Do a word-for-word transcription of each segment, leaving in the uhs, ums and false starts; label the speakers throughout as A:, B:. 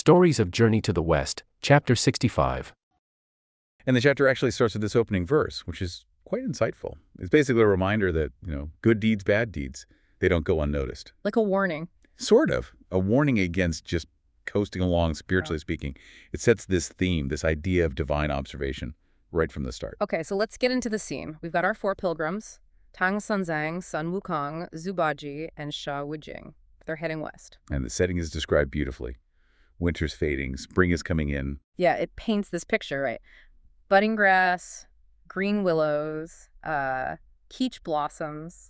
A: Stories of Journey to the West, Chapter sixty-five.
B: And the chapter actually starts with this opening verse, which is quite insightful. It's basically a reminder that, you know, good deeds, bad deeds, they don't go unnoticed.
C: Like a warning.
B: Sort of. A warning against just coasting along, spiritually speaking. It sets this theme, this idea of divine observation, right from the start.
C: Okay, so let's get into the scene. We've got our four pilgrims, Tang Sanzang, Sun Wukong, Zhu Baji, and Sha Wujing. They're heading west.
B: And the setting is described beautifully. Winter's fading, spring is coming in.
C: Yeah, it paints this picture, right? Budding grass, green willows, uh, peach blossoms,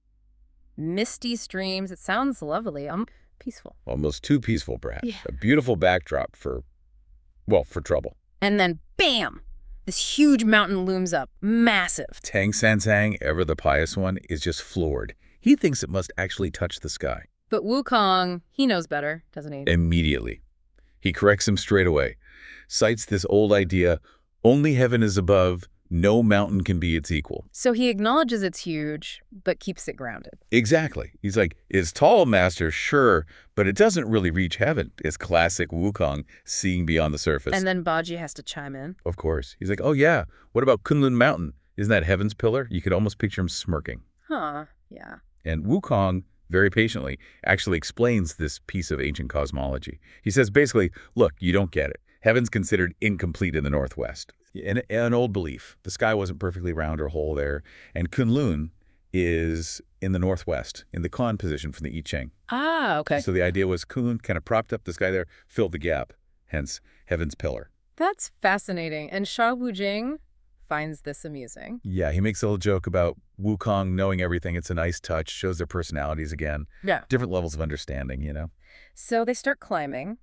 C: misty streams. It sounds lovely. Um, peaceful.
B: Almost too peaceful, perhaps.
C: Yeah.
B: A beautiful backdrop for, well, for trouble.
C: And then, bam! This huge mountain looms up. Massive.
B: Tang Sanzang, ever the pious one, is just floored. He thinks it must actually touch the sky.
C: But Wukong, he knows better, doesn't he?
B: Immediately. He corrects him straight away. Cites this old idea, only heaven is above, no mountain can be its equal.
C: So he acknowledges it's huge, but keeps it grounded.
B: Exactly. He's like, it's tall, master, sure, but it doesn't really reach heaven. It's classic Wukong, seeing beyond the surface.
C: And then Baji has to chime in.
B: Of course. He's like, oh yeah, what about Kunlun Mountain? Isn't that heaven's pillar? You could almost picture him smirking.
C: Huh, yeah.
B: And Wukong, very patiently, actually explains this piece of ancient cosmology. He says basically, look, you don't get it. Heaven's considered incomplete in the Northwest. An, an old belief. The sky wasn't perfectly round or whole there. And Kunlun is in the Northwest, in the Kan position from the I Ching.
C: Ah, okay.
B: So the idea was Kunlun kind of propped up the sky there, filled the gap, hence heaven's pillar.
C: That's fascinating. And Sha Wujing finds this amusing.
B: Yeah, he makes a little joke about Wukong knowing everything. It's a nice touch, shows their personalities again.
C: Yeah.
B: Different levels of understanding, you know?
C: So they start climbing,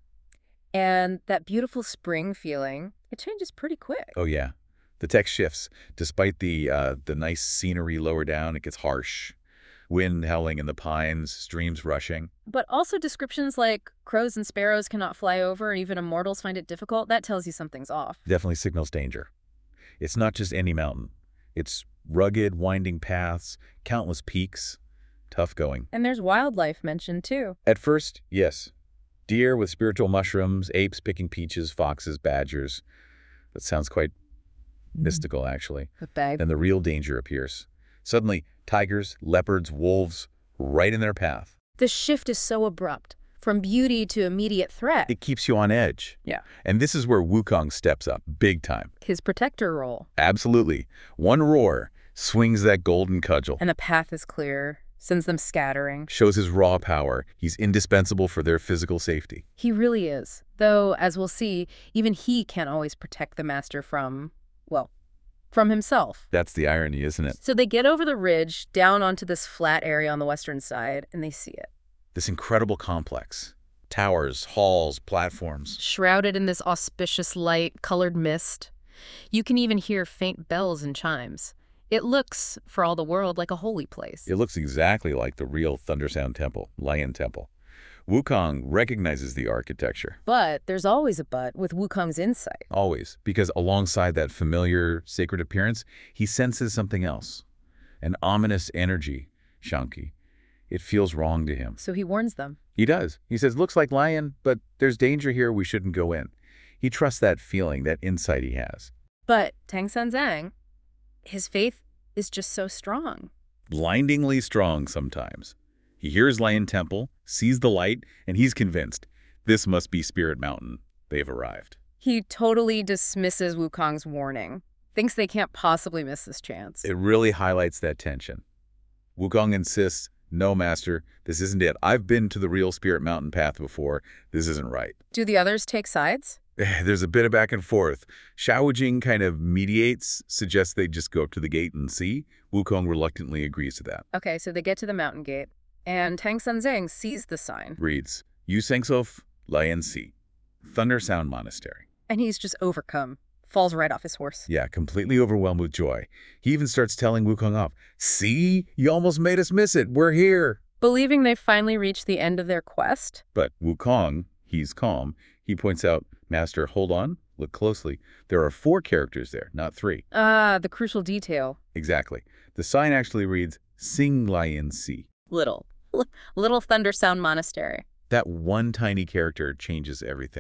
C: and that beautiful spring feeling, it changes pretty quick.
B: Oh, yeah. The text shifts. Despite the uh, the nice scenery lower down, it gets harsh. Wind howling in the pines, streams rushing.
C: But also descriptions like crows and sparrows cannot fly over, and even immortals find it difficult. That tells you something's off.
B: Definitely signals danger. It's not just any mountain. It's rugged, winding paths, countless peaks, tough going.
C: And there's wildlife mentioned, too.
B: At first, yes. Deer with spiritual mushrooms, apes picking peaches, foxes, badgers. That sounds quite mystical, actually.
C: But bag.
B: Then the real danger appears. Suddenly, tigers, leopards, wolves, right in their path.
C: The shift is so abrupt, from beauty to immediate threat.
B: It keeps you on edge.
C: Yeah.
B: And this is where Wukong steps up, big time.
C: His protector role.
B: Absolutely. One roar swings that golden cudgel.
C: And the path is clear, sends them scattering.
B: Shows his raw power. He's indispensable for their physical safety.
C: He really is. Though, as we'll see, even he can't always protect the master from, well, from himself.
B: That's the irony, isn't it?
C: So they get over the ridge, down onto this flat area on the western side, and they see it.
B: This incredible complex. Towers, halls, platforms.
C: Shrouded in this auspicious light, colored mist. You can even hear faint bells and chimes. It looks, for all the world, like a holy place.
B: It looks exactly like the real Thundersound Temple, Lion Temple. Wukong recognizes the architecture.
C: But there's always a but with Wukong's insight.
B: Always. Because alongside that familiar, sacred appearance, he senses something else. An ominous energy, Shanki. It feels wrong to him.
C: So he warns them.
B: He does. He says, looks like lion, but there's danger here, we shouldn't go in. He trusts that feeling, that insight he has.
C: But Tang Sanzang, his faith is just so strong.
B: Blindingly strong sometimes. He hears Lion Temple, sees the light, and he's convinced. This must be Spirit Mountain. They've arrived.
C: He totally dismisses Wukong's warning. Thinks they can't possibly miss this chance.
B: It really highlights that tension. Wukong insists, no, master, this isn't it. I've been to the real Spirit Mountain path before. This isn't right.
C: Do the others take sides?
B: There's a bit of back and forth. Sha Wujing kind of mediates, suggests they just go up to the gate and see. Wukong reluctantly agrees to that.
C: Okay, so they get to the mountain gate, and Tang Sanzang sees the sign.
B: Reads, Yu Sengsof, Lian Si, Thunder Sound Monastery.
C: And he's just overcome. Falls right off his horse.
B: Yeah, completely overwhelmed with joy. He even starts telling Wukong off, see, you almost made us miss it. We're here.
C: Believing they've finally reached the end of their quest.
B: But Wukong, he's calm. He points out, Master, hold on, look closely. There are four characters there, not three.
C: Ah, the crucial detail.
B: Exactly. The sign actually reads, Sing Lian Si.
C: Little. L little Thunder Sound Monastery.
B: That one tiny character changes everything.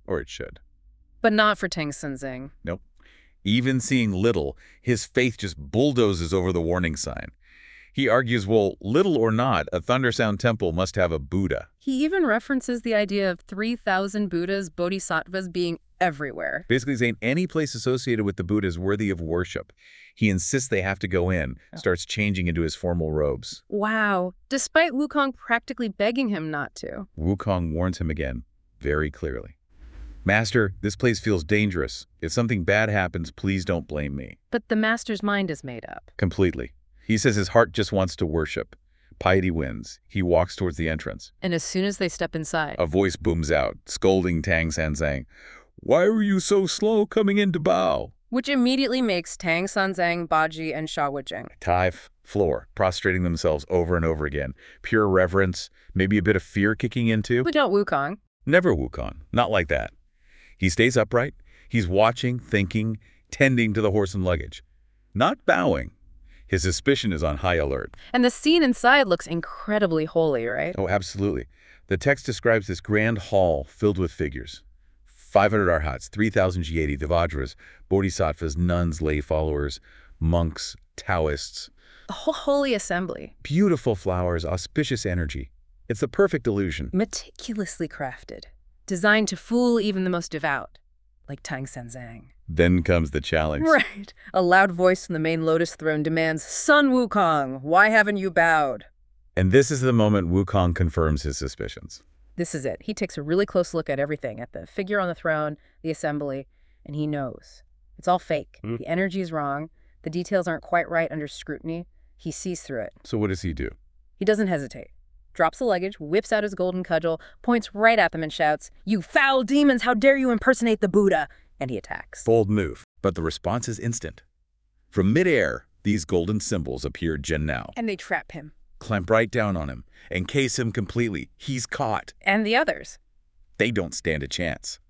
B: Or it should.
C: But not for Tang Senzang.
B: Nope. Even seeing little, his faith just bulldozes over the warning sign. He argues, well, little or not, a Thundersound temple must have a Buddha.
C: He even references the idea of three thousand Buddhas, bodhisattvas being everywhere.
B: Basically saying any place associated with the Buddha is worthy of worship. He insists they have to go in, starts changing into his formal robes.
C: Wow. Despite Wukong practically begging him not to.
B: Wukong warns him again, very clearly. Master, this place feels dangerous. If something bad happens, please don't blame me.
C: But the master's mind is made up.
B: Completely. He says his heart just wants to worship. Piety wins. He walks towards the entrance.
C: And as soon as they step inside,
B: A voice booms out, scolding Tang Senzang. Why were you so slow coming in to bow?
C: which immediately makes Tang Senzang, Baji, and Sha Wujing.
B: Taif, floor, prostrating themselves over and over again. Pure reverence, maybe a bit of fear kicking in too.
C: But not Wukong.
B: Never Wukong, not like that. He stays upright. He's watching, thinking, tending to the horse and luggage. Not bowing. His suspicion is on high alert.
C: And the scene inside looks incredibly holy, right?
B: Oh, absolutely. The text describes this grand hall filled with figures. five hundred arhats, three thousand Jyeti, Devajras, bodhisattvas, nuns, lay followers, monks, Taoists.
C: A whole holy assembly.
B: Beautiful flowers, auspicious energy. It's the perfect illusion.
C: Meticulously crafted. Designed to fool even the most devout. Like Tang Senzang.
B: Then comes the challenge.
C: Right. A loud voice from the main lotus throne demands, Sun Wukong, why haven't you bowed?
B: And this is the moment Wukong confirms his suspicions.
C: This is it. He takes a really close look at everything, at the figure on the throne, the assembly, and he knows. It's all fake.
B: Mm.
C: The energy is wrong. The details aren't quite right under scrutiny. He sees through it.
B: So what does he do?
C: He doesn't hesitate. Drops the luggage, whips out his golden cudgel, points right at them and shouts, You foul demons, how dare you impersonate the Buddha? And he attacks.
B: Bold move. But the response is instant. From midair, these golden symbols appear Jin Nao.
C: And they trap him.
B: Clamp right down on him, encase him completely. He's caught.
C: And the others.
B: They don't stand a chance.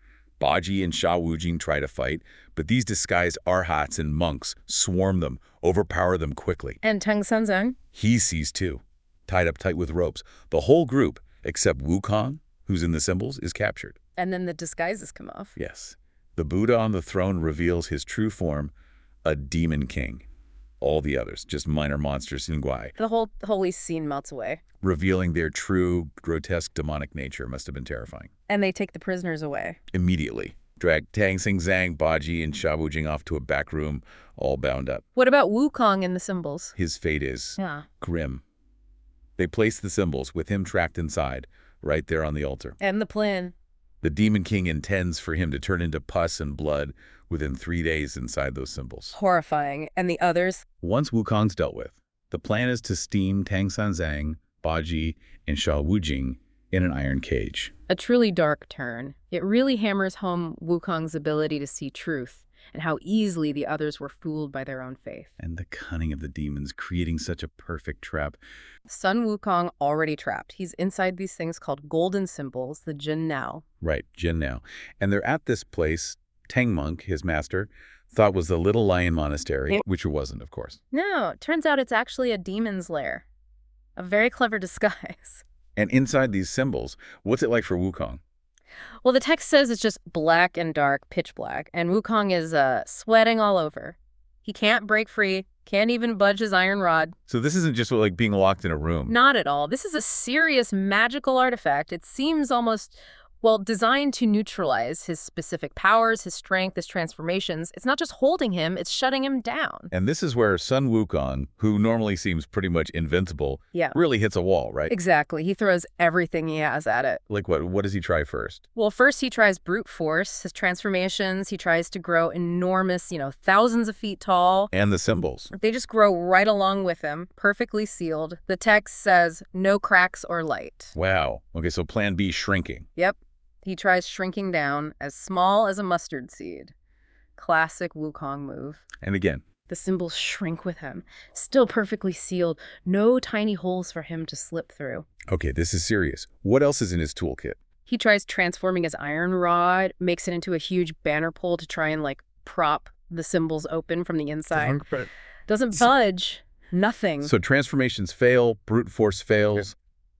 B: Baji and Sha Wujing try to fight, but these disguised arhats and monks swarm them, overpower them quickly.
C: And Tang Senzang?
B: He sees too, tied up tight with ropes. The whole group, except Wukong, who's in the symbols, is captured.
C: And then the disguises come off.
B: Yes. The Buddha on the throne reveals his true form, a demon king. All the others, just minor monsters in Guai.
C: The whole holy scene melts away.
B: Revealing their true, grotesque, demonic nature must have been terrifying.
C: And they take the prisoners away.
B: Immediately, drag Tang Senzang, Baji, and Sha Wujing off to a back room, all bound up.
C: What about Wukong and the symbols?
B: His fate is
C: Yeah.
B: grim. They place the symbols with him trapped inside, right there on the altar.
C: And the plan.
B: The Demon King intends for him to turn into pus and blood within three days inside those symbols.
C: Horrifying. And the others?
B: Once Wukong's dealt with, the plan is to steam Tang Senzang, Baji, and Sha Wujing in an iron cage.
C: A truly dark turn. It really hammers home Wukong's ability to see truth and how easily the others were fooled by their own faith.
B: And the cunning of the demons creating such a perfect trap.
C: Sun Wukong already trapped. He's inside these things called golden symbols, the Jin Nao.
B: Right, Jin Nao. And they're at this place Tang Monk, his master, thought was the Little Lion Monastery, which it wasn't, of course.
C: No, it turns out it's actually a demon's lair. A very clever disguise.
B: And inside these symbols, what's it like for Wukong?
C: Well, the text says it's just black and dark, pitch black, and Wukong is uh, sweating all over. He can't break free, can't even budge his iron rod.
B: So this isn't just like being locked in a room.
C: Not at all. This is a serious magical artifact. It seems almost, well, designed to neutralize his specific powers, his strength, his transformations. It's not just holding him, it's shutting him down.
B: And this is where Sun Wukong, who normally seems pretty much invincible,
C: Yeah.
B: really hits a wall, right?
C: Exactly. He throws everything he has at it.
B: Like what? What does he try first?
C: Well, first he tries brute force, his transformations. He tries to grow enormous, you know, thousands of feet tall.
B: And the symbols.
C: They just grow right along with him, perfectly sealed. The text says, no cracks or light.
B: Wow. Okay, so plan B, shrinking.
C: Yep. He tries shrinking down as small as a mustard seed. Classic Wukong move.
B: And again,
C: The symbols shrink with him, still perfectly sealed, no tiny holes for him to slip through.
B: okay, this is serious. What else is in his toolkit?
C: He tries transforming his iron rod, makes it into a huge banner pole to try and, like, prop the symbols open from the inside. Doesn't budge. Nothing.
B: So transformations fail, brute force fails.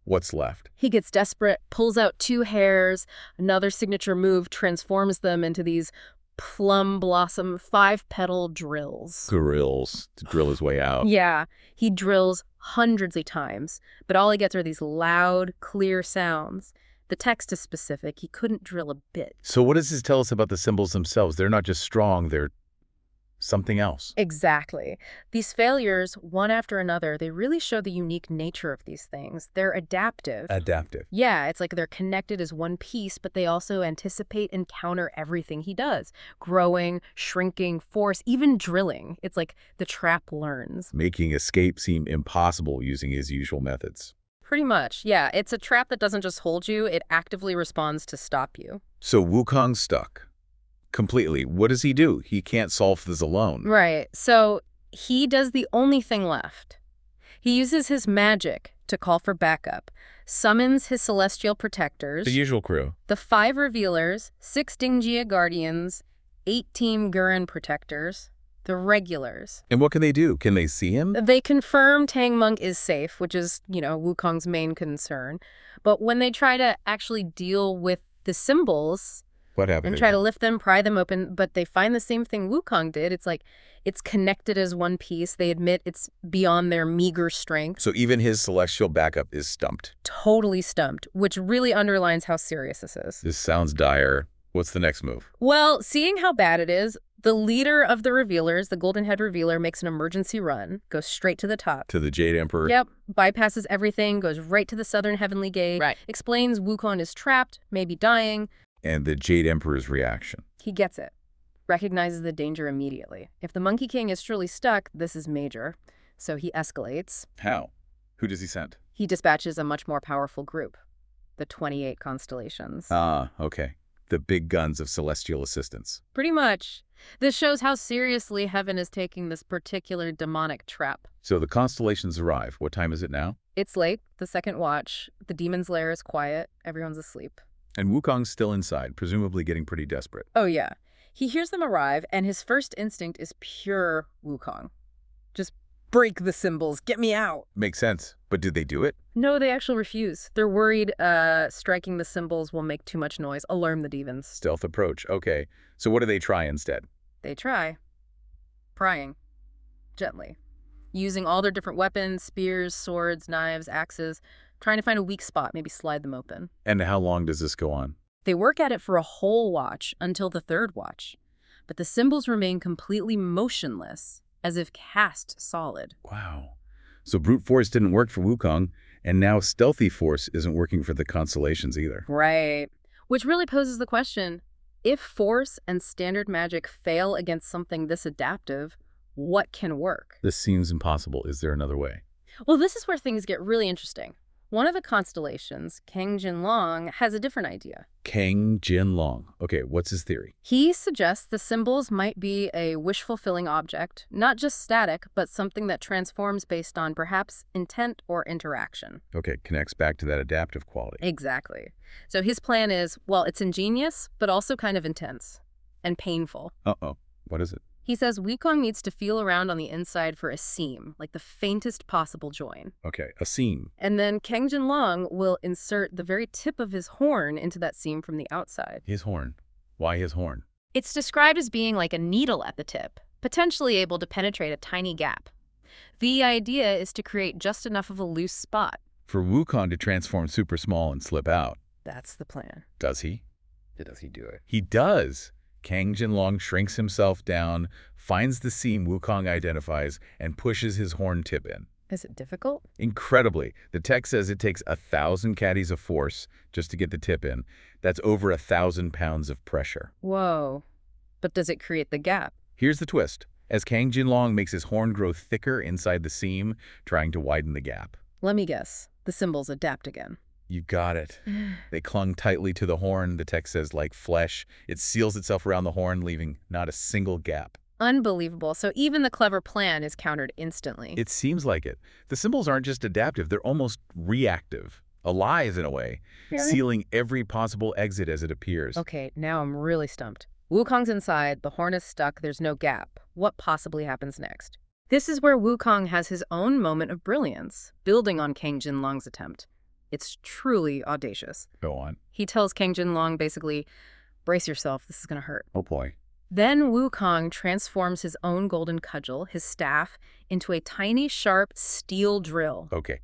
B: What's left?
C: He gets desperate, pulls out two hairs, another signature move transforms them into these plum blossom five-petal drills.
B: Grills to drill his way out.
C: Yeah, he drills hundreds of times, but all he gets are these loud, clear sounds. The text is specific. He couldn't drill a bit.
B: So what does this tell us about the symbols themselves? They're not just strong, they're something else.
C: Exactly. These failures, one after another, they really show the unique nature of these things. They're adaptive.
B: Adaptive.
C: Yeah, it's like they're connected as one piece, but they also anticipate and counter everything he does. Growing, shrinking, force, even drilling. It's like the trap learns.
B: Making escape seem impossible using his usual methods.
C: Pretty much, yeah. It's a trap that doesn't just hold you, it actively responds to stop you.
B: So Wukong's stuck. Completely. What does he do? He can't solve this alone.
C: Right. So he does the only thing left. He uses his magic to call for backup, summons his celestial protectors,
B: The usual crew.
C: the five revealers, six Dingjia guardians, eight Team Gurren protectors, the regulars.
B: And what can they do? Can they see him?
C: They confirm Tang Monk is safe, which is, you know, Wukong's main concern. But when they try to actually deal with the symbols
B: What happened?
C: and try to lift them, pry them open, but they find the same thing Wukong did. It's like it's connected as one piece. They admit it's beyond their meager strength.
B: So even his celestial backup is stumped.
C: Totally stumped, which really underlines how serious this is.
B: This sounds dire. What's the next move?
C: Well, seeing how bad it is, the leader of the revealers, the Golden Head Revealer, makes an emergency run, goes straight to the top.
B: To the Jade Emperor?
C: Yep, bypasses everything, goes right to the Southern Heavenly Gate,
D: Right.
C: explains Wukong is trapped, maybe dying.
B: And the Jade Emperor's reaction.
C: He gets it, recognizes the danger immediately. If the Monkey King is truly stuck, this is major. So he escalates.
B: How? Who does he send?
C: He dispatches a much more powerful group, the twenty-eight constellations.
B: Ah, okay. The big guns of celestial assistance.
C: Pretty much. This shows how seriously Heaven is taking this particular demonic trap.
B: So the constellations arrive. What time is it now?
C: It's late, the second watch. The demon's lair is quiet. Everyone's asleep.
B: And Wukong's still inside, presumably getting pretty desperate.
C: Oh, yeah. He hears them arrive, and his first instinct is pure Wukong. Just break the symbols. Get me out.
B: Makes sense. But did they do it?
C: No, they actually refuse. They're worried uh, striking the symbols will make too much noise, alarm the demons.
B: Stealth approach. Okay. So what do they try instead?
C: They try. Prying. Gently. Using all their different weapons, spears, swords, knives, axes, trying to find a weak spot, maybe slide them open.
B: And how long does this go on?
C: They work at it for a whole watch until the third watch. But the symbols remain completely motionless, as if cast solid.
B: Wow. So brute force didn't work for Wukong, and now stealthy force isn't working for the constellations either.
C: Right. Which really poses the question, if force and standard magic fail against something this adaptive, what can work?
B: This seems impossible. Is there another way?
C: Well, this is where things get really interesting. One of the constellations, Kang Jinlong, has a different idea.
B: Kang Jinlong. Okay, what's his theory?
C: He suggests the symbols might be a wish-fulfilling object, not just static, but something that transforms based on perhaps intent or interaction.
B: Okay, connects back to that adaptive quality.
C: Exactly. So his plan is, well, it's ingenious, but also kind of intense and painful.
B: Uh-oh. What is it?
C: He says Wukong needs to feel around on the inside for a seam, like the faintest possible join.
B: Okay, a seam.
C: And then Kang Jinlong will insert the very tip of his horn into that seam from the outside.
B: His horn. Why his horn?
D: It's described as being like a needle at the tip, potentially able to penetrate a tiny gap.
C: The idea is to create just enough of a loose spot.
B: For Wukong to transform super small and slip out.
C: That's the plan.
B: Does he?
A: Does he do it?
B: He does. Kang Jinlong shrinks himself down, finds the seam Wukong identifies, and pushes his horn tip in.
C: Is it difficult?
B: Incredibly, the text says it takes a thousand caddies of force just to get the tip in. That's over a thousand pounds of pressure.
C: Whoa. But does it create the gap?
B: Here's the twist. As Kang Jinlong makes his horn grow thicker inside the seam, trying to widen the gap.
C: Let me guess. The symbols adapt again.
B: You got it. They clung tightly to the horn, the text says, like flesh. It seals itself around the horn, leaving not a single gap.
C: Unbelievable. So even the clever plan is countered instantly.
B: It seems like it. The symbols aren't just adaptive, they're almost reactive. Alive in a way,
C: Really?
B: sealing every possible exit as it appears.
C: Okay, now I'm really stumped. Wukong's inside, the horn is stuck, there's no gap. What possibly happens next? This is where Wukong has his own moment of brilliance, building on Kang Jinlong's attempt. It's truly audacious.
B: Go on.
C: He tells Kang Jinlong basically, brace yourself, this is going to hurt.
B: Oh, boy.
C: Then Wukong transforms his own golden cudgel, his staff, into a tiny, sharp steel drill.
B: Okay.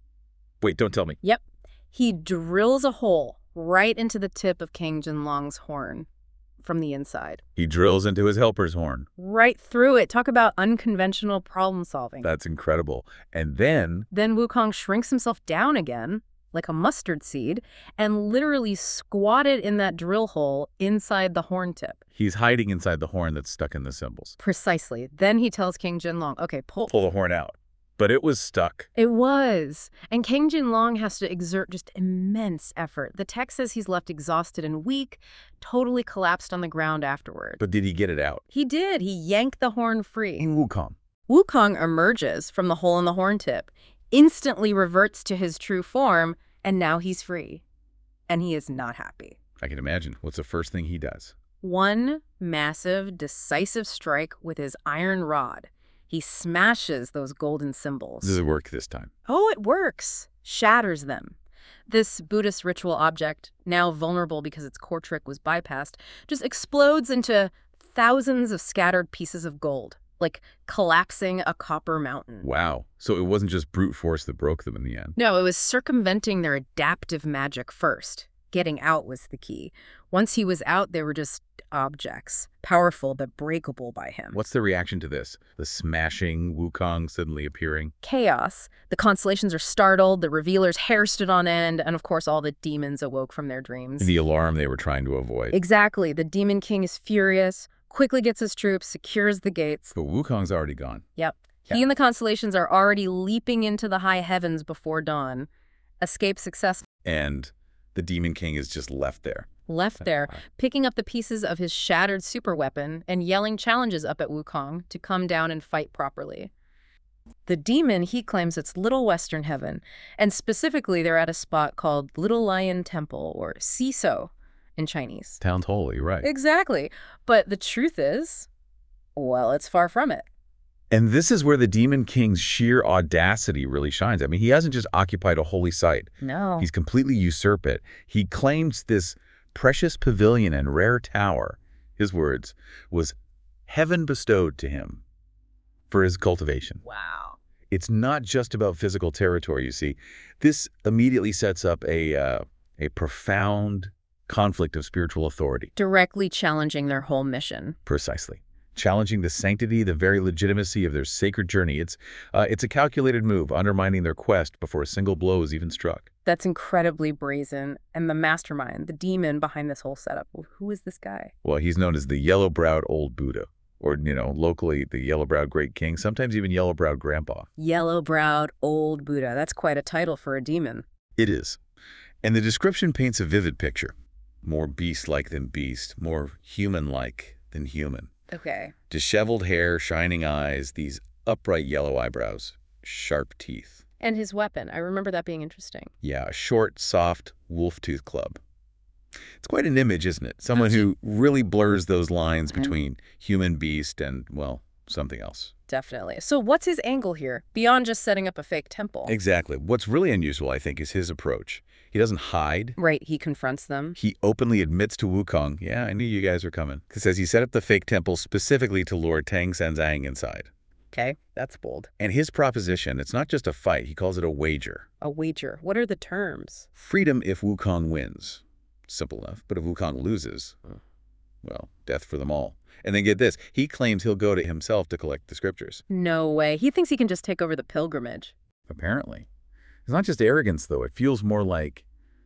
B: Wait, don't tell me.
C: Yep. He drills a hole right into the tip of Kang Jinlong's horn from the inside.
B: He drills into his helper's horn.
C: Right through it. Talk about unconventional problem solving.
B: That's incredible. And then...
C: Then Wukong shrinks himself down again, like a mustard seed, and literally squatted in that drill hole inside the horn tip.
B: He's hiding inside the horn that's stuck in the cymbals.
C: Precisely. Then he tells Kang Jinlong, okay, pull.
B: Pull the horn out. But it was stuck.
C: It was. And Kang Jinlong has to exert just immense effort. The text says he's left exhausted and weak, totally collapsed on the ground afterward.
B: But did he get it out?
C: He did. He yanked the horn free.
B: In Wukong.
C: Wukong emerges from the hole in the horn tip, instantly reverts to his true form, and now he's free. And he is not happy.
B: I can imagine. What's the first thing he does?
C: One massive, decisive strike with his iron rod. He smashes those golden symbols.
B: Does it work this time?
C: Oh, it works. Shatters them. This Buddhist ritual object, now vulnerable because its core trick was bypassed, just explodes into thousands of scattered pieces of gold, like collapsing a copper mountain.
B: Wow. So it wasn't just brute force that broke them in the end.
C: No, it was circumventing their adaptive magic first. Getting out was the key. Once he was out, they were just objects, powerful but breakable by him.
B: What's the reaction to this? The smashing, Wukong suddenly appearing?
C: Chaos. The constellations are startled, the revealer's hair stood on end, and of course all the demons awoke from their dreams.
B: The alarm they were trying to avoid.
C: Exactly. The Demon King is furious, quickly gets his troops, secures the gates.
B: But Wukong's already gone.
C: Yep.
B: Yeah.
C: He and the constellations are already leaping into the high heavens before dawn. Escape successful.
B: And the Demon King is just left there.
C: Left there, picking up the pieces of his shattered superweapon and yelling challenges up at Wukong to come down and fight properly. The demon, he claims it's Little Western Heaven, and specifically they're at a spot called Little Lion Temple, or Siso in Chinese.
B: Sounds holy, right.
C: Exactly. But the truth is, well, it's far from it.
B: And this is where the Demon King's sheer audacity really shines. I mean, he hasn't just occupied a holy site.
C: No.
B: He's completely usurped it. He claims this precious pavilion and rare tower, his words, was heaven bestowed to him for his cultivation.
C: Wow.
B: It's not just about physical territory, you see. This immediately sets up a, uh, a profound conflict of spiritual authority.
C: Directly challenging their whole mission.
B: Precisely. Challenging the sanctity, the very legitimacy of their sacred journey. It's, uh, it's a calculated move, undermining their quest before a single blow is even struck.
C: That's incredibly brazen. And the mastermind, the demon behind this whole setup, who is this guy?
B: Well, he's known as the yellow-browed old Buddha, or, you know, locally, the yellow-browed great king, sometimes even yellow-browed grandpa.
C: Yellow-browed old Buddha. That's quite a title for a demon.
B: It is. And the description paints a vivid picture. More beast-like than beast, more human-like than human.
C: Okay.
B: Disheveled hair, shining eyes, these upright yellow eyebrows, sharp teeth.
C: And his weapon. I remember that being interesting.
B: Yeah, a short, soft wolf-tooth club. It's quite an image, isn't it? Someone who really blurs those lines between human beast and, well, something else.
C: Definitely. So what's his angle here, beyond just setting up a fake temple?
B: Exactly. What's really unusual, I think, is his approach. He doesn't hide.
C: Right, he confronts them.
B: He openly admits to Wukong, yeah, I knew you guys were coming. He says he set up the fake temple specifically to lure Tang Sanzang inside.
C: Okay, that's bold.
B: And his proposition, it's not just a fight, he calls it a wager.
C: A wager. What are the terms?
B: Freedom if Wukong wins. Simple enough. But if Wukong loses, well, death for them all. And then get this, he claims he'll go to himself to collect the scriptures.
C: No way. He thinks he can just take over the pilgrimage.
B: Apparently. It's not just arrogance, though. It feels more like,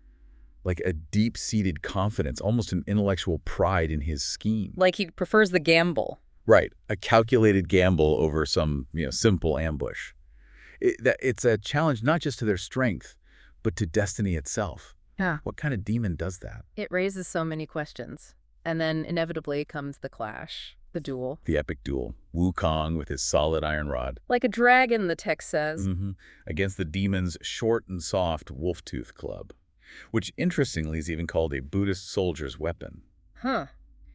B: like a deep-seated confidence, almost an intellectual pride in his scheme.
C: Like he prefers the gamble.
B: Right. A calculated gamble over some, you know, simple ambush. It, that, it's a challenge not just to their strength, but to destiny itself.
C: Yeah.
B: What kind of demon does that?
C: It raises so many questions. And then inevitably comes the clash, the duel.
B: The epic duel. Wukong with his solid iron rod.
C: Like a dragon, the text says.
B: Mm-hmm. Against the demon's short and soft wolf-tooth club, which interestingly is even called a Buddhist soldier's weapon.
C: Huh.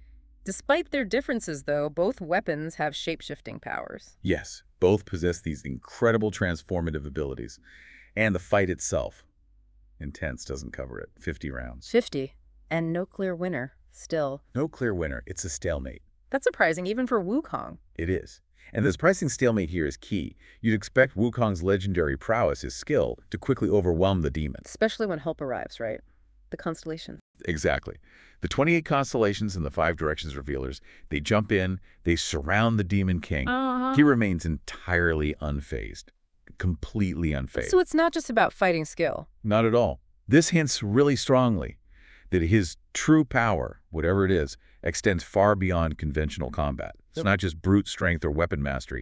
C: Despite their differences, though, both weapons have shape-shifting powers.
B: Yes, both possess these incredible transformative abilities. And the fight itself. Intense doesn't cover it. fifty rounds.
C: fifty. And no clear winner, still.
B: No clear winner. It's a stalemate.
C: That's surprising, even for Wukong.
B: It is. And this pricing stalemate here is key. You'd expect Wukong's legendary prowess, his skill, to quickly overwhelm the demon.
C: Especially when help arrives, right? The constellation.
B: Exactly. The twenty-eight constellations and the five directions revealers, they jump in, they surround the Demon King.
C: Uh-huh.
B: He remains entirely unfazed. Completely unfazed.
C: So it's not just about fighting skill.
B: Not at all. This hints really strongly that his true power, whatever it is, extends far beyond conventional combat. It's not just brute strength or weapon mastery.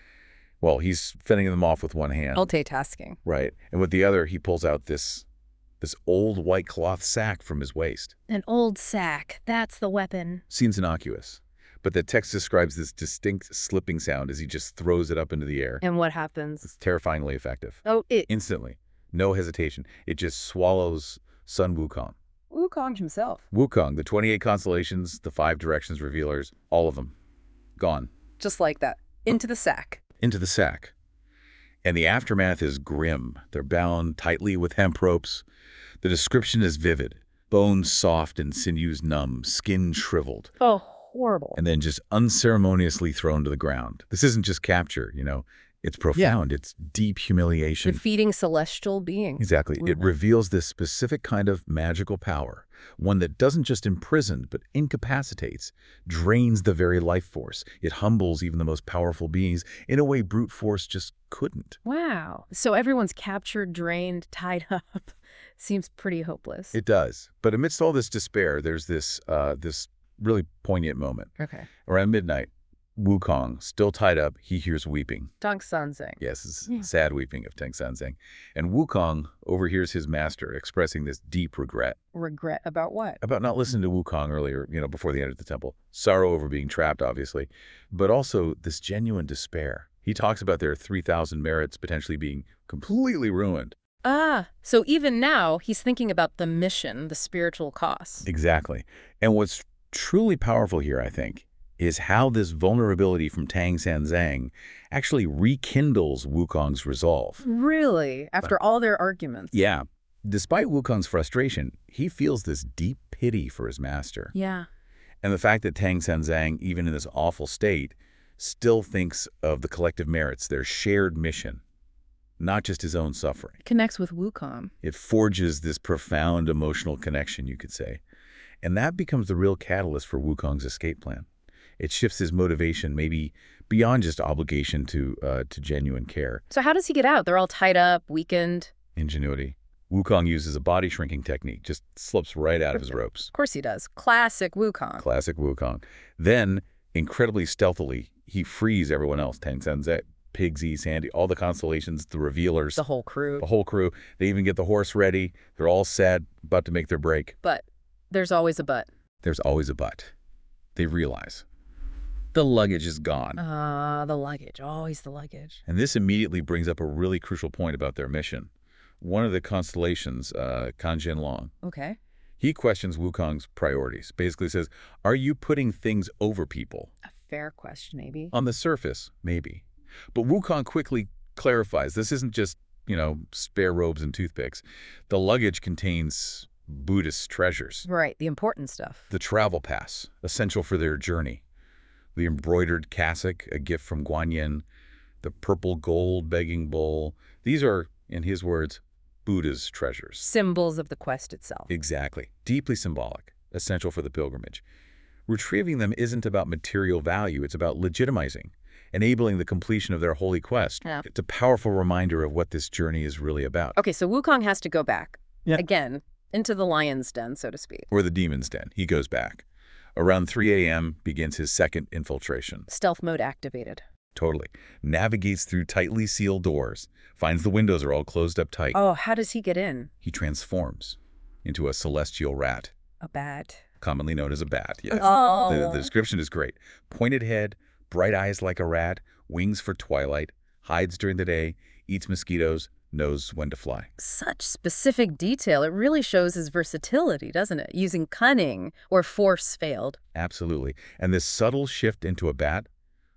B: Well, he's fending them off with one hand.
C: Multitasking.
B: Right. And with the other, he pulls out this this old white cloth sack from his waist.
D: An old sack. That's the weapon.
B: Seems innocuous, but the text describes this distinct slipping sound as he just throws it up into the air.
C: And what happens?
B: It's terrifyingly effective.
C: Oh, it.
B: Instantly. No hesitation. It just swallows Sun Wukong.
C: Wukong himself.
B: Wukong, the twenty-eight constellations, the five directions revealers, all of them. Gone.
C: Just like that. Into the sack.
B: Into the sack. And the aftermath is grim. They're bound tightly with hemp ropes. The description is vivid. Bones soft and sinews numb, skin shriveled,
C: Oh, horrible.
B: and then just unceremoniously thrown to the ground. This isn't just capture, you know. It's profound. It's deep humiliation.
C: Defeating celestial beings.
B: Exactly. It
C: Mhm.
B: reveals this specific kind of magical power, one that doesn't just imprison, but incapacitates, drains the very life force. It humbles even the most powerful beings in a way brute force just couldn't.
C: Wow. So everyone's captured, drained, tied up. Seems pretty hopeless.
B: It does. But amidst all this despair, there's this uh, this really poignant moment.
C: Okay.
B: Around midnight, Wukong, still tied up, he hears weeping.
C: Tang Sanzeng.
B: Yes, it's
C: Yeah.
B: sad weeping of Teng Sanzeng. And Wukong overhears his master expressing this deep regret
C: Regret about what?
B: about not listening to Wukong earlier, you know, before they entered the temple. Sorrow over being trapped, obviously, but also this genuine despair. He talks about their three thousand merits potentially being completely ruined.
C: Ah, so even now he's thinking about the mission, the spiritual cost.
B: Exactly. And what's truly powerful here, I think, is how this vulnerability from Tang Sanzang actually rekindles Wukong's resolve.
C: Really? After all their arguments?
B: Yeah. Despite Wukong's frustration, he feels this deep pity for his master.
C: Yeah.
B: And the fact that Tang Sanzang, even in this awful state, still thinks of the collective merits, their shared mission, not just his own suffering.
C: Connects with Wukong.
B: It forges this profound emotional connection, you could say. And that becomes the real catalyst for Wukong's escape plan. It shifts his motivation maybe beyond just obligation to uh, to genuine care.
C: So how does he get out? They're all tied up, weakened.
B: Ingenuity. Wukong uses a body shrinking technique, just slips right out of his ropes.
C: Of course he does. Classic Wukong.
B: Classic Wukong. Then, incredibly stealthily, he frees everyone else. Tang Sanzang, Pigsy, Sandy, all the constellations, the revealers,
C: The whole crew.
B: the whole crew. They even get the horse ready. They're all sad, about to make their break.
C: But there's always a but.
B: There's always a but. They realize the luggage is gone.
C: Ah, the luggage. Always the luggage.
B: And this immediately brings up a really crucial point about their mission. One of the constellations, uh, Kan Long,
C: Okay.
B: he questions Wukong's priorities. Basically says, are you putting things over people?
C: A fair question, maybe.
B: On the surface, maybe. But Wukong quickly clarifies, this isn't just, you know, spare robes and toothpicks. The luggage contains Buddhist treasures.
C: Right, the important stuff.
B: The travel pass, essential for their journey. The embroidered cassock, a gift from Guanyin. The purple gold begging bowl. These are, in his words, Buddha's treasures.
C: Symbols of the quest itself.
B: Exactly. Deeply symbolic, essential for the pilgrimage. Retrieving them isn't about material value. It's about legitimizing, enabling the completion of their holy quest.
C: Yeah.
B: It's a powerful reminder of what this journey is really about.
C: Okay, so Wukong has to go back.
B: Yeah.
C: Again, into the lion's den, so to speak.
B: Or the demon's den. He goes back. Around three A M begins his second infiltration.
C: Stealth mode activated.
B: Totally. Navigates through tightly sealed doors. Finds the windows are all closed up tight.
C: Oh, how does he get in?
B: He transforms into a celestial rat,
C: A bat.
B: commonly known as a bat. Yes.
C: Oh.
B: The, the description is great. Pointed head, bright eyes like a rat, wings for twilight, hides during the day, eats mosquitoes, knows when to fly.
C: Such specific detail. It really shows his versatility, doesn't it? Using cunning or force failed.
B: Absolutely. And this subtle shift into a bat,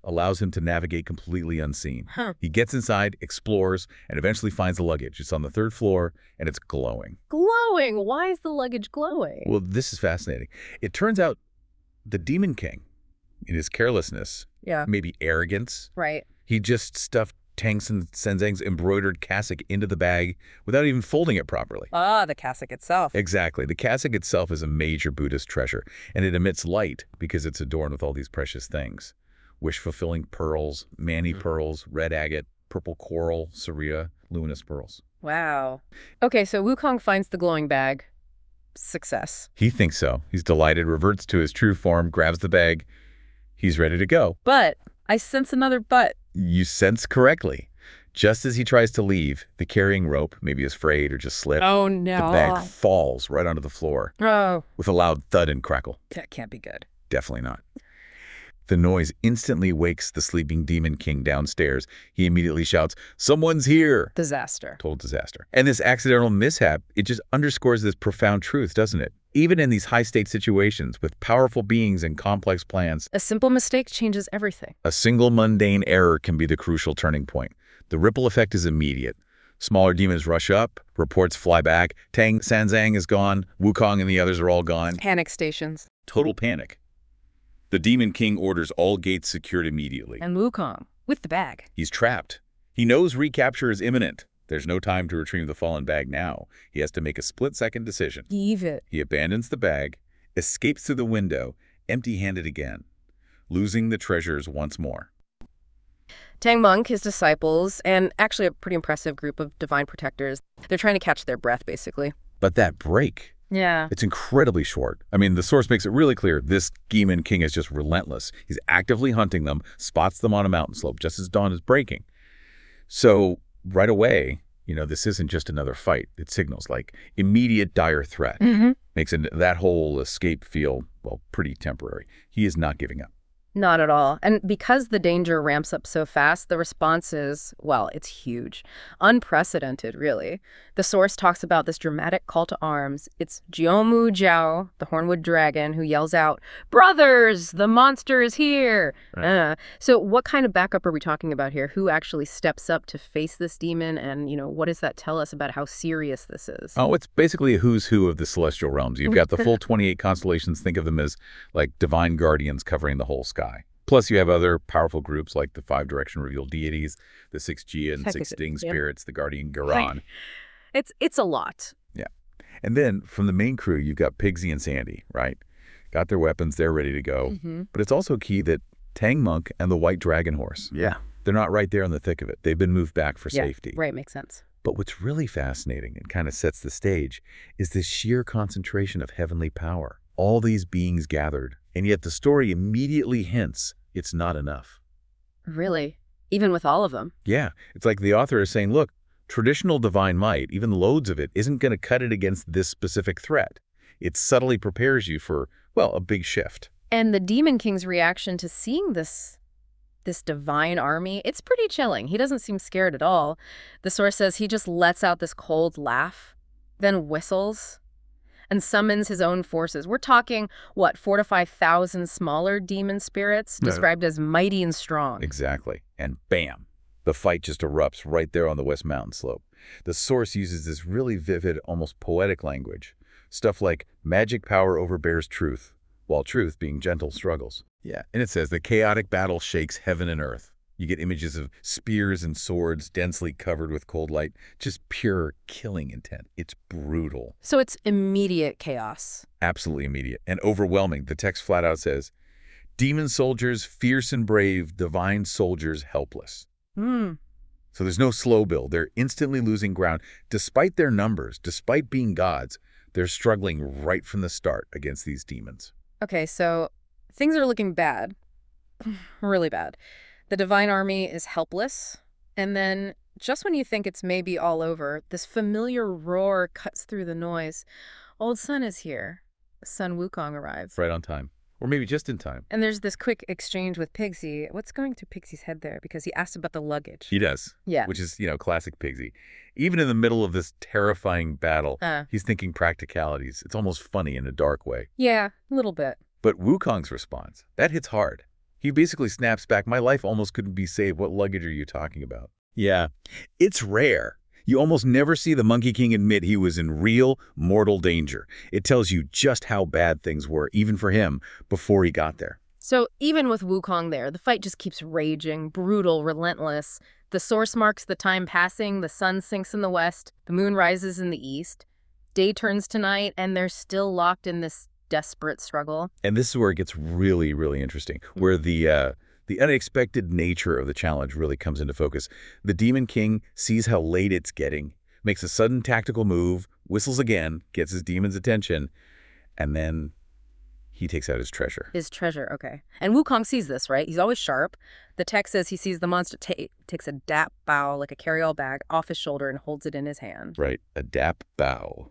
B: allows him to navigate completely unseen.
C: Huh.
B: He gets inside, explores, and eventually finds the luggage. It's on the third floor, and it's glowing.
C: Glowing? Why is the luggage glowing?
B: Well, this is fascinating. It turns out the Demon King, in his carelessness,
C: Yeah.
B: maybe arrogance,
C: Right.
B: he just stuffed Tang Sen- Senzang's embroidered cassock into the bag without even folding it properly.
C: Ah, the cassock itself.
B: Exactly. The cassock itself is a major Buddhist treasure, and it emits light because it's adorned with all these precious things. Wish-fulfilling pearls, mani pearls, red agate, purple coral, ceria, luminous pearls.
C: Wow. Okay, so Wukong finds the glowing bag. Success.
B: He thinks so. He's delighted, reverts to his true form, grabs the bag. He's ready to go.
C: But I sense another but.
B: You sense correctly. Just as he tries to leave, the carrying rope, maybe is frayed or just slipped,
C: Oh,
B: the
C: no.
B: bag falls right onto the floor
C: Oh,
B: with a loud thud and crackle.
C: that can't be good.
B: Definitely not. The noise instantly wakes the sleeping Demon King downstairs. He immediately shouts, "Someone's here!"
C: Disaster.
B: Total disaster. And this accidental mishap, it just underscores this profound truth, doesn't it? Even in these high-stakes situations with powerful beings and complex plans,
C: A simple mistake changes everything.
B: a single mundane error can be the crucial turning point. The ripple effect is immediate. Smaller demons rush up, reports fly back, Tang Senzang is gone, Wukong and the others are all gone.
C: Panic stations.
B: Total panic. The Demon King orders all gates secured immediately.
C: And Wukong, with the bag.
B: He's trapped. He knows recapture is imminent. There's no time to retrieve the fallen bag now. He has to make a split-second decision.
C: Leave it.
B: He abandons the bag, escapes through the window, empty-handed again, losing the treasures once more.
C: Tang Monk, his disciples, and actually a pretty impressive group of divine protectors, they're trying to catch their breath, basically.
B: But that break,
C: Yeah.
B: it's incredibly short. I mean, the source makes it really clear this Demon King is just relentless. He's actively hunting them, spots them on a mountain slope just as dawn is breaking. So right away, you know, this isn't just another fight. It signals like immediate dire threat.
C: Mm-hmm.
B: Makes it, that whole escape feel, well, pretty temporary. He is not giving up.
C: Not at all. And because the danger ramps up so fast, the response is, well, it's huge. Unprecedented, really. The source talks about this dramatic call to arms. It's Jiaomu Jiao, the Hornwood Dragon, who yells out, "Brothers, the monster is here!"
A: Right.
C: Uh, so what kind of backup are we talking about here? Who actually steps up to face this demon? And, you know, what does that tell us about how serious this is?
B: Oh, it's basically a who's who of the celestial realms. You've got the full twenty-eight constellations. Think of them as like divine guardians covering the whole sky. Plus, you have other powerful groups like the five-direction revealed deities, the six Jia and
C: Heck
B: six
C: is it,
B: Ding
C: yeah.
B: spirits, the guardian Garan.
C: It's it's a lot.
B: And then from the main crew, you've got Pigsy and Sandy, right? Got their weapons, they're ready to go.
C: Mm-hmm.
B: But it's also key that Tang Monk and the White Dragon Horse,
A: Yeah.
B: they're not right there in the thick of it. They've been moved back for
C: Yeah,
B: safety.
C: right, makes sense.
B: But what's really fascinating and kind of sets the stage is this sheer concentration of heavenly power. All these beings gathered, and yet the story immediately hints it's not enough.
C: Really? Even with all of them?
B: Yeah, it's like the author is saying, look, traditional divine might, even loads of it, isn't going to cut it against this specific threat. It subtly prepares you for, well, a big shift.
C: And the Demon King's reaction to seeing this this divine army, it's pretty chilling. He doesn't seem scared at all. The source says he just lets out this cold laugh, then whistles, and summons his own forces. We're talking, what, four to five thousand smaller demon spirits,
A: No.
C: described as mighty and strong.
B: Exactly. And bam, the fight just erupts right there on the West Mountain slope. The source uses this really vivid, almost poetic language. Stuff like magic power overbears truth, while truth, being gentle, struggles. Yeah. And it says the chaotic battle shakes heaven and earth. You get images of spears and swords densely covered with cold light, just pure killing intent. It's brutal.
C: So it's immediate chaos.
B: Absolutely immediate and overwhelming. The text flat out says, demon soldiers, fierce and brave, divine soldiers, helpless.
C: Hmm.
B: So there's no slow build. They're instantly losing ground. Despite their numbers, despite being gods, they're struggling right from the start against these demons.
C: Okay, so things are looking bad. Really bad. The divine army is helpless. And then, just when you think it's maybe all over, this familiar roar cuts through the noise. Old Sun is here. Sun Wukong arrives.
B: Right on time. Or maybe just in time.
C: And there's this quick exchange with Pigsy. What's going through Pigsy's head there? Because he asked about the luggage.
B: He does.
C: Yeah.
B: Which is, you know, classic Pigsy. Even in the middle of this terrifying battle,
C: Uh,
B: he's thinking practicalities. It's almost funny in a dark way.
C: yeah, a little bit.
B: But Wukong's response, that hits hard. He basically snaps back, my life almost couldn't be saved. What luggage are you talking about? Yeah, it's rare. You almost never see the Monkey King admit he was in real, mortal danger. It tells you just how bad things were, even for him, before he got there.
C: So even with Wukong there, the fight just keeps raging, brutal, relentless. The source marks the time passing, the sun sinks in the west, the moon rises in the east. Day turns to night, and they're still locked in this desperate struggle.
B: And this is where it gets really, really interesting, where the uh, the unexpected nature of the challenge really comes into focus. The Demon King sees how late it's getting, makes a sudden tactical move, whistles again, gets his demon's attention, and then he takes out his treasure.
C: His treasure, okay. And Wukong sees this, right? He's always sharp. The text says he sees the monster ta takes a dap bow, like a carry-all bag, off his shoulder and holds it in his hand.
B: Right, a dap bow.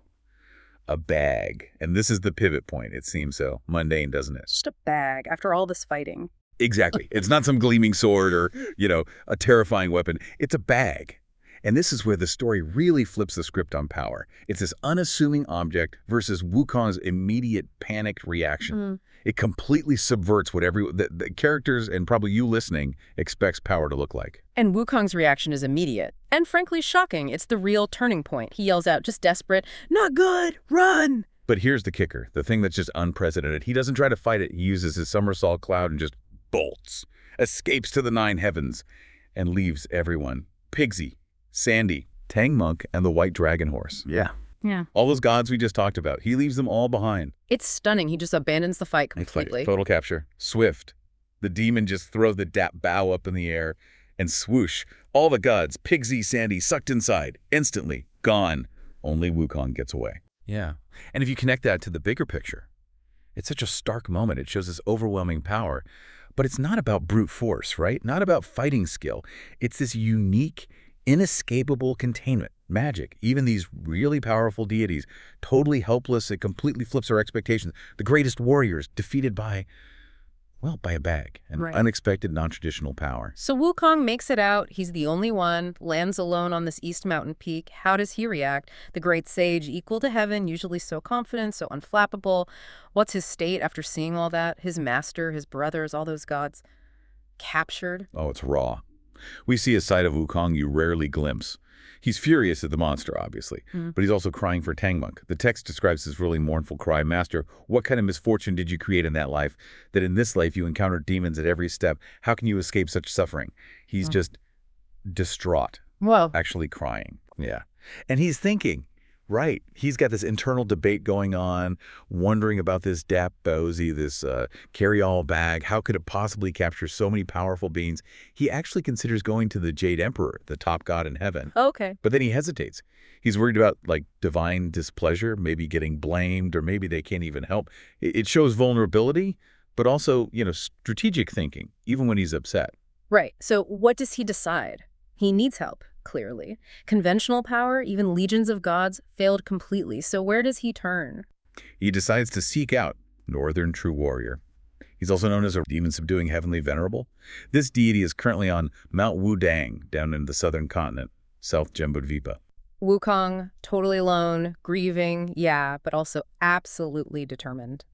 B: A bag. And this is the pivot point. It seems so mundane, doesn't it?
C: Just a bag after all this fighting.
B: Exactly. It's not some gleaming sword or, you know, a terrifying weapon. It's a bag. And this is where the story really flips the script on power. It's this unassuming object versus Wukong's immediate panicked reaction.
C: Mm.
B: It completely subverts what every the, the characters and probably you listening expects power to look like.
C: And Wukong's reaction is immediate and frankly shocking. It's the real turning point. He yells out, just desperate, "Not good, run!"
B: But here's the kicker, the thing that's just unprecedented. He doesn't try to fight it. He uses his somersault cloud and just bolts, escapes to the nine heavens, and leaves everyone. Pigsy, Sandy, Tang Monk, and the White Dragon Horse.
E: Yeah.
C: Yeah.
B: All those gods we just talked about. He leaves them all behind.
C: It's stunning. He just abandons the fight completely.
B: Total capture. Swift. The demon just throws the dap bow up in the air, and swoosh. All the gods, Pigsy, Sandy, sucked inside. Instantly. Gone. Only Wukong gets away. Yeah. And if you connect that to the bigger picture, it's such a stark moment. It shows this overwhelming power. But it's not about brute force, right? Not about fighting skill. It's this unique, inescapable containment. Magic. Even these really powerful deities, totally helpless, it completely flips our expectations. The greatest warriors defeated by, well, by a bag. An
C: Right.
B: unexpected, non-traditional power.
C: So Wukong makes it out. He's the only one, lands alone on this East Mountain peak. How does he react? The great sage, equal to heaven, usually so confident, so unflappable. What's his state after seeing all that? His master, his brothers, all those gods captured?
B: Oh, it's raw. We see a side of Wukong you rarely glimpse. He's furious at the monster, obviously,
C: Mm.
B: but he's also crying for Tang Monk. The text describes this really mournful cry. Master, what kind of misfortune did you create in that life, that in this life you encountered demons at every step? How can you escape such suffering? He's
C: Mm.
B: just distraught,
C: Whoa.
B: actually crying. Yeah. And he's thinking, right, he's got this internal debate going on, wondering about this dap bowsy, this uh, carry-all bag. How could it possibly capture so many powerful beings? He actually considers going to the Jade Emperor, the top god in heaven.
C: Okay.
B: But then he hesitates. He's worried about, like, divine displeasure, maybe getting blamed, or maybe they can't even help. It it shows vulnerability, but also, you know, strategic thinking, even when he's upset.
C: Right. So what does he decide? He needs help, clearly. Conventional power, even legions of gods, failed completely. So where does he turn?
B: He decides to seek out Northern True Warrior. He's also known as a demon-subduing heavenly venerable. This deity is currently on Mount Wudang, down in the southern continent, South Jambudvipa.
C: Wukong, totally alone, grieving, yeah, but also absolutely determined.